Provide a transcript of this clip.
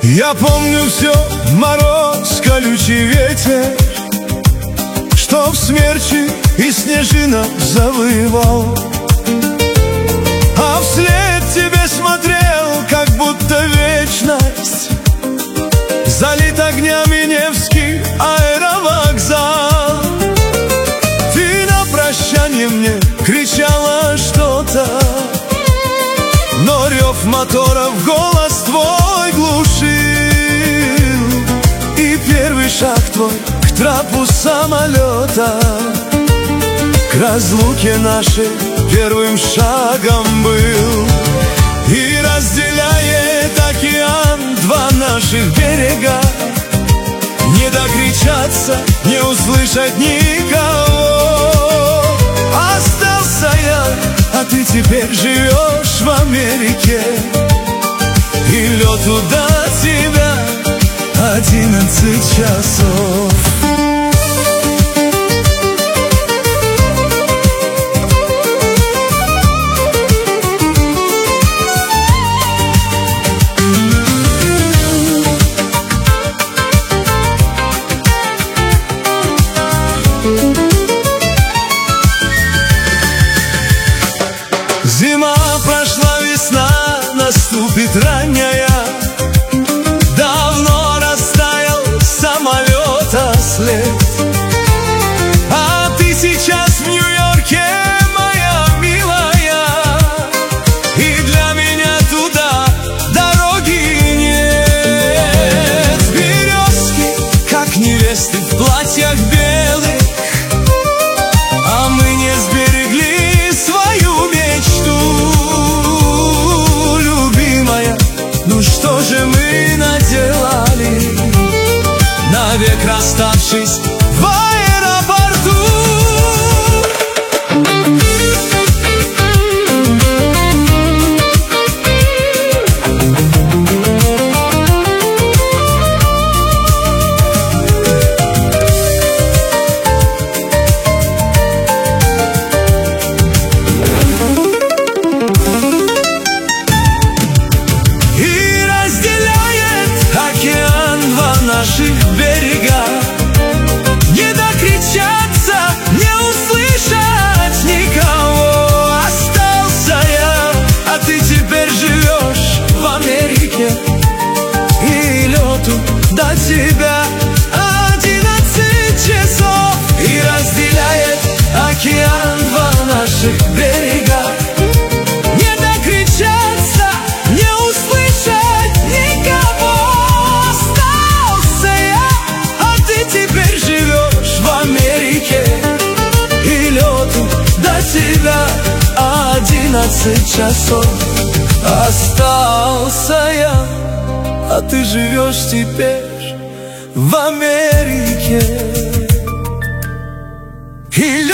Я помню все, мороз, колючий ветер, что в смерчи и снежинах завывал. А вслед тебе смотрел, как будто вечность. Залит огнями Невский аэровокзал. Ты на прощанье мне кричала что-то, но рев моторов голос твой глушил. И первый шаг твой к трапу самолета к разлуке нашей первым шагом был. И разделяет океан два наших берега, не докричаться, не услышать никого. Остался я, а ты теперь живешь в Америке, и лету до тебя 11 часов. Зима прошла, весна наступит ранняя. Давно растаял с самолета след, а ты сейчас в Нью-Йорке, моя милая, и для меня туда дороги нет. Березки, как невесты в платьях белых, а мы не сберегли свою мечту. Любимая, ну что же мы наделали, навек расставшись в аэропорту? Наших берега, не докричаться, не услышать никого. Остался я, а ты теперь живешь в Америке, и лету до тебя 11 часов. И разделяет океан два наших берега, не докричаться, не услышать никого. Теперь живешь в Америке, и лету до тебя 11 часов. Остался я, а ты живешь теперь в Америке, и